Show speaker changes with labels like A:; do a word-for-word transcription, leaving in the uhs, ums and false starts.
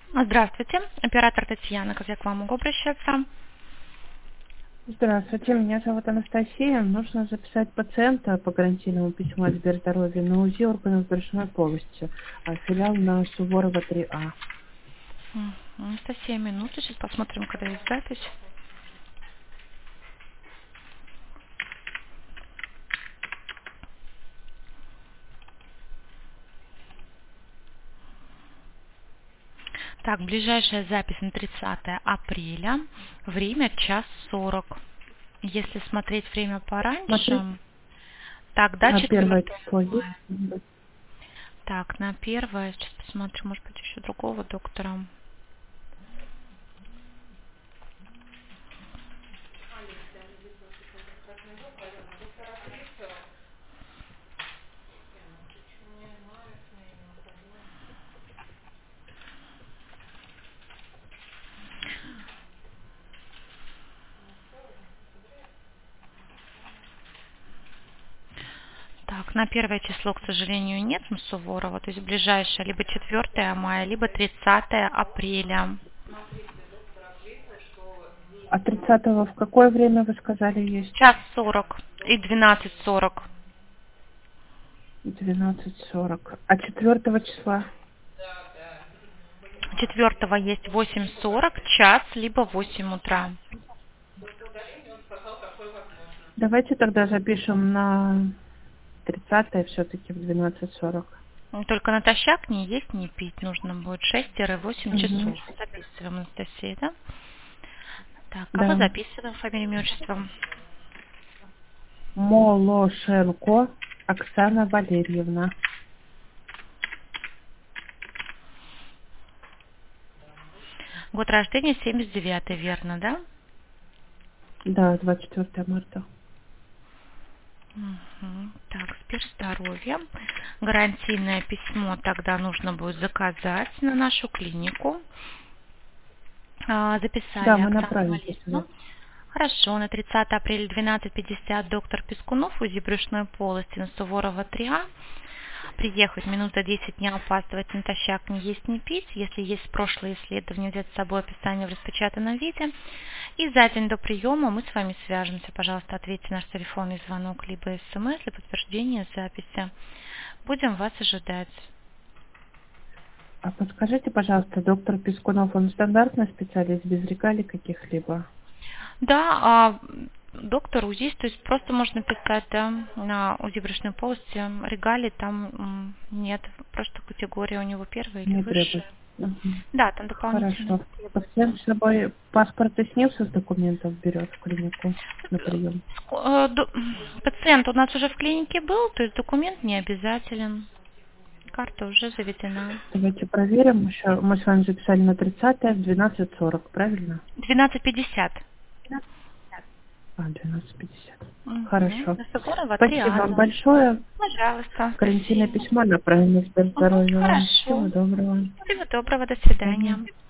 A: Здравствуйте, оператор Татьяна, как я к вам могу обращаться?
B: Здравствуйте, меня зовут Анастасия. Нужно записать пациента по гарантийному письму от Сберздоровья на УЗИ органов брюшной полости, а филиал на Суворова три А.
A: М, Анастасия, минуту, сейчас посмотрим, когда есть запись. Так, ближайшая запись на тридцатое апреля, время час сорок. Если смотреть время
B: Смотрите,
A: пораньше, тогда
B: на первое
A: четвертое
B: число есть?
A: мая. Так, на первое, сейчас посмотрю, может быть, еще другого доктора. Так, на первое число, к сожалению, нет на Суворова, то есть ближайшее либо четвертое мая, либо тридцатое апреля.
B: А тридцатого в какое время вы сказали есть?
A: Час сорок и двенадцать сорок.
B: Двенадцать сорок. А четвертого числа?
A: Четвертого есть восемь сорок, час, либо восемь утра.
B: Давайте тогда запишем на тридцатое все-таки в двенадцать сорок.
A: Только натощак не есть, не пить. Нужно будет шесть-восемь
B: Угу.
A: часов. Записываем, Анастасия, да? Так, кого
B: Да.
A: записываем, фамилия, имя, отчество?
B: Молошенко Оксана Валерьевна.
A: Год рождения семьдесят девятый, верно, да?
B: Да, двадцать четвёртого марта.
A: Мгм. Так, Сберздоровье. Гарантийное письмо тогда нужно будет заказать на нашу клинику. А,
B: Да,
A: Записали
B: мы
A: Оксану
B: направим
A: Валерьевну.
B: письмо.
A: Хорошо, на тридцатое апреля двенадцать пятьдесят доктор Пескунов, УЗИ брюшной полости на Суворова три А. Приехать минут за десять, не опаздывать, натощак, не есть, не пить. Если есть прошлые исследования, взять с собой описание в распечатанном виде. И за день до приема мы с вами свяжемся. Пожалуйста, ответьте наш телефонный звонок, либо смс для подтверждения записи. Будем вас ожидать.
B: А подскажите, пожалуйста, доктор Пескунов, он стандартный специалист без регалий каких-либо?
A: Да, а доктор УЗИ, то есть просто можно писать, да, на УЗИ брюшной полости, регалий там м, нет, просто категория у него первая или
B: Не
A: высшая.
B: требует. Мгм.
A: Да, там дополнительно
B: Хорошо.
A: не требуется.
B: Пациент с собой паспорт и СНИЛС из документов берет в клинику на прием.
A: Э, до- Пациент у нас уже в клинике был, то есть документ не обязателен, карта уже заведена.
B: Давайте проверим. Еще мы с вами записали на тридцатое в двенадцать сорок, правильно?
A: двенадцать пятьдесят.
B: А, двенадцать пятьдесят.
A: Угу.
B: Хорошо.
A: На Суворова три
B: Спасибо
A: А,
B: вам
A: да.
B: большое.
A: Пожалуйста,
B: Гарантийное
A: спасибо.
B: письмо направим на
A: Угу.
B: здоровья вам. Всего
A: Хорошо.
B: доброго.
A: Всего доброго, до
B: До свидания.
A: свидания.